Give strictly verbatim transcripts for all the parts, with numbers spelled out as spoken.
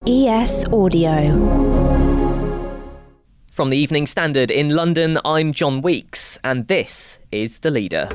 E S Audio. From the Evening Standard in London, I'm John Weeks, and this is The Leader.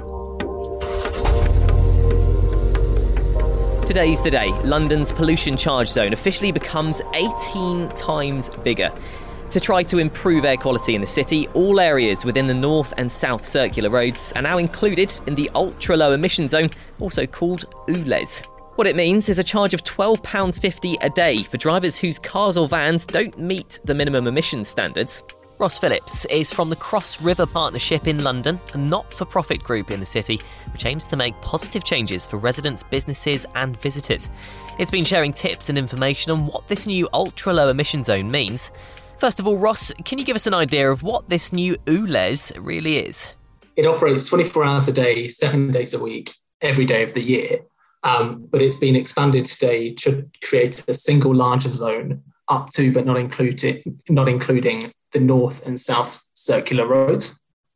Today's the day. London's pollution charge zone officially becomes eighteen times bigger. To try to improve air quality in the city, all areas within the North and South Circular Roads are now included in the ultra-low emission zone, also called U L E Z. What it means is a charge of twelve pounds fifty a day for drivers whose cars or vans don't meet the minimum emissions standards. Ross Phillips is from the Cross River Partnership in London, a not-for-profit group in the city which aims to make positive changes for residents, businesses and visitors. It's been sharing tips and information on what this new ultra-low emission zone means. First of all, Ross, can you give us an idea of what this new U L E Z really is? It operates twenty-four hours a day, seven days a week, every day of the year. Um, but it's been expanded today to create a single larger zone up to, but not including, not including the North and South Circular Roads.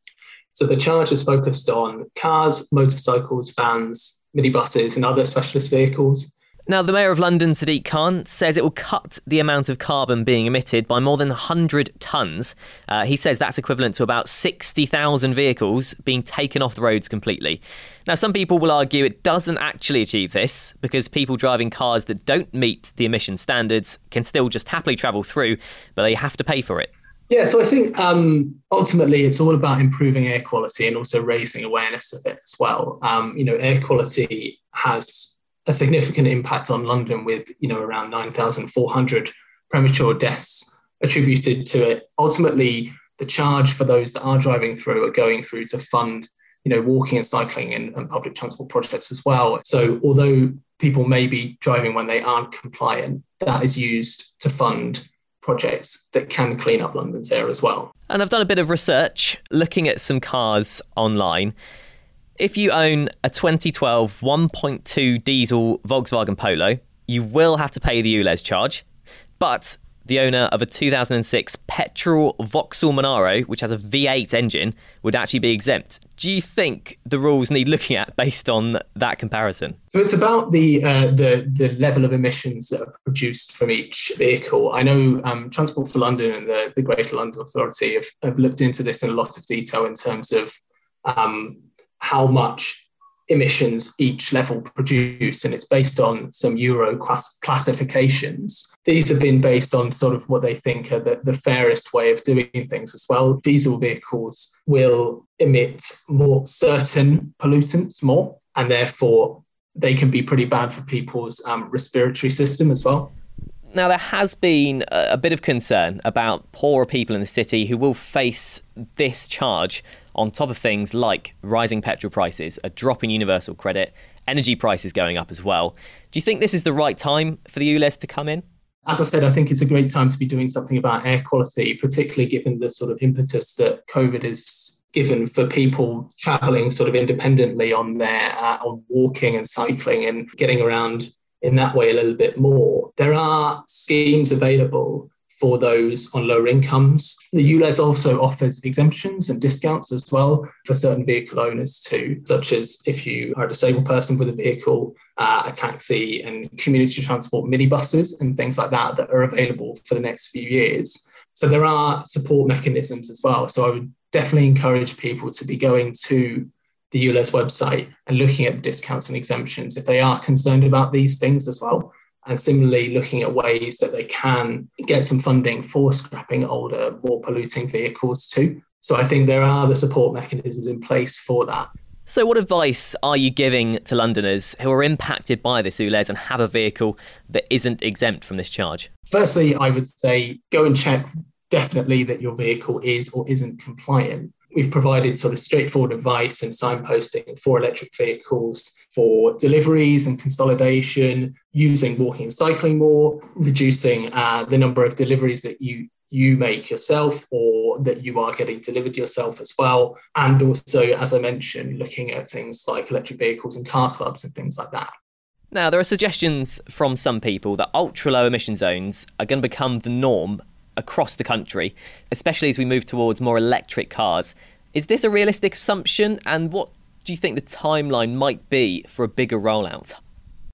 So the charge is focused on cars, motorcycles, vans, minibuses and other specialist vehicles. Now, the Mayor of London, Sadiq Khan, says it will cut the amount of carbon being emitted by more than one hundred tonnes. Uh, he says that's equivalent to about sixty thousand vehicles being taken off the roads completely. Now, some people will argue it doesn't actually achieve this because people driving cars that don't meet the emission standards can still just happily travel through, but they have to pay for it. Yeah, so I think um, ultimately it's all about improving air quality and also raising awareness of it as well. Um, you know, air quality has a significant impact on London with, you know, around nine thousand four hundred premature deaths attributed to it. Ultimately, the charge for those that are driving through are going through to fund, you know, walking and cycling and, and public transport projects as well. So although people may be driving when they aren't compliant, that is used to fund projects that can clean up London's air as well. And I've done a bit of research looking at some cars online. If you own a twenty twelve one point two diesel Volkswagen Polo, you will have to pay the U L E Z charge. But the owner of a two thousand six petrol Vauxhall Monaro, which has a V eight engine, would actually be exempt. Do you think the rules need looking at based on that comparison? So it's about the uh, the the level of emissions that are produced from each vehicle. I know um, Transport for London and the, the Greater London Authority have, have looked into this in a lot of detail in terms of um, how much emissions each level produce, and it's based on some Euro class- classifications. These have been based on sort of what they think are the, the fairest way of doing things as well. Diesel vehicles will emit more certain pollutants more, and therefore they can be pretty bad for people's um, respiratory system as well. Now, there has been a bit of concern about poorer people in the city who will face this charge on top of things like rising petrol prices, a drop in universal credit, energy prices going up as well. Do you think this is the right time for the U L E Z to come in? As I said, I think it's a great time to be doing something about air quality, particularly given the sort of impetus that COVID is given for people travelling sort of independently on their uh, on walking and cycling and getting around in that way a little bit more. There are schemes available for those on lower incomes. The U L E Z also offers exemptions and discounts as well for certain vehicle owners too, such as if you are a disabled person with a vehicle, uh, a taxi and community transport minibuses and things like that that are available for the next few years. So there are support mechanisms as well. So I would definitely encourage people to be going to the U L E Z website and looking at the discounts and exemptions if they are concerned about these things as well. And similarly, looking at ways that they can get some funding for scrapping older, more polluting vehicles too. So I think there are the support mechanisms in place for that. So what advice are you giving to Londoners who are impacted by this U L E Z and have a vehicle that isn't exempt from this charge? Firstly, I would say go and check definitely that your vehicle is or isn't compliant. We've provided sort of straightforward advice and signposting for electric vehicles, for deliveries and consolidation, using walking and cycling more, reducing uh, the number of deliveries that you, you make yourself or that you are getting delivered yourself as well. And also, as I mentioned, looking at things like electric vehicles and car clubs and things like that. Now, there are suggestions from some people that ultra-low emission zones are going to become the norm across the country, especially as we move towards more electric cars. Is this a realistic assumption, and what do you think the timeline might be for a bigger rollout?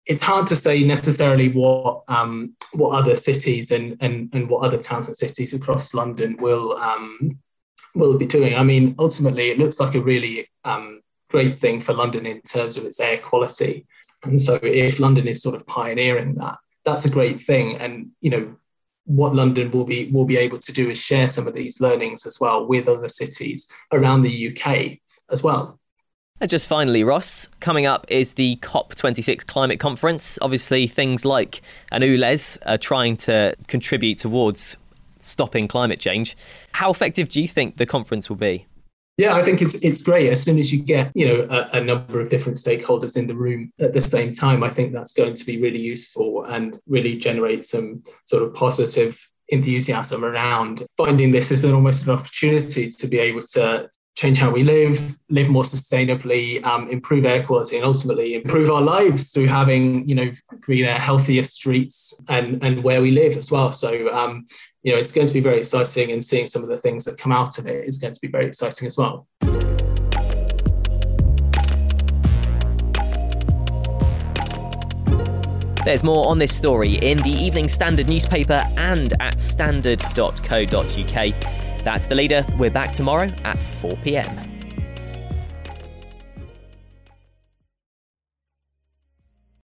it's hard to say necessarily what um, what other cities and, and, and what other towns and cities across London will um, will be doing. I mean, ultimately, it looks like a really um, great thing for London in terms of its air quality. And so if London is sort of pioneering that, that's a great thing. And, you know, what London will be will be able to do is share some of these learnings as well with other cities around the U K as well. And just finally, Ross, coming up is the COP twenty-six climate conference. Obviously, things like an U L E Z are trying to contribute towards stopping climate change. How effective do you think the conference will be? Yeah, I think it's it's great. As soon as you get, you know, a, a number of different stakeholders in the room at the same time, I think that's going to be really useful and really generate some sort of positive enthusiasm around finding this as an almost an opportunity to be able to change how we live, live more sustainably, um, improve air quality, and ultimately improve our lives through having, you know, greener, healthier streets and, and where we live as well. So, um, you know, it's going to be very exciting, and seeing some of the things that come out of it is going to be very exciting as well. There's more on this story in the Evening Standard newspaper and at standard dot co dot uk. That's The Leader. We're back tomorrow at four p.m.